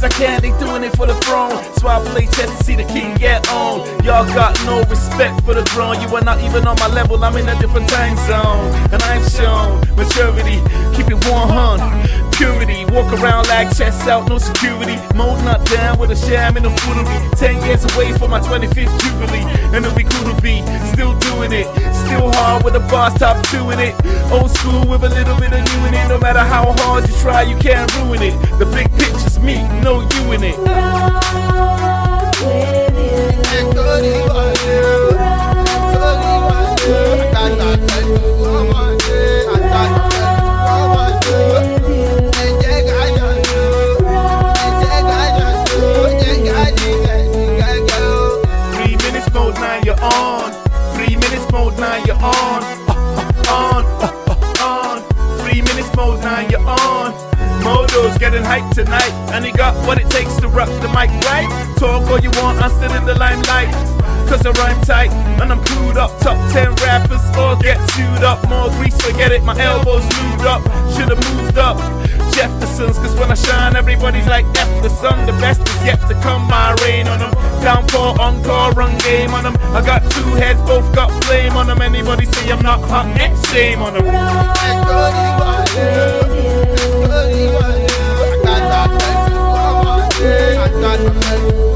cause I can't, they doing it for the throne. So I play chess to see the king get on. Y'all got no respect for the throne. You are not even on my level, I'm in a different time zone. And I've shown maturity, keep it 100. Purity, walk around like chest out, no security. Mode not down with a sham in a foolery. 10 years away from my 25th jubilee, and it'll be cool to be still doing it. Still hard with a boss top 2 in it. Old school with a little bit of new in it. No matter how hard you try, you can't ruin it. The big picture's me, no you in it. Mode, now you're on. 3 minutes mode, now you're on. Modo's getting hyped tonight, and he got what it takes to rock the mic, right? Talk all you want, I'm still in the limelight. Cause I rhyme tight, and I'm clued up. Top 10 rappers all get sued up. More grease, forget it, my elbows lubed up. Should've moved up Jeffersons, cause when I shine, everybody's like F the sun. The best is yet to come, my rain on them. Downpour, encore, run game on them. I got 2 heads, both got flame on them. Anybody say I'm not hot, shame on them. I got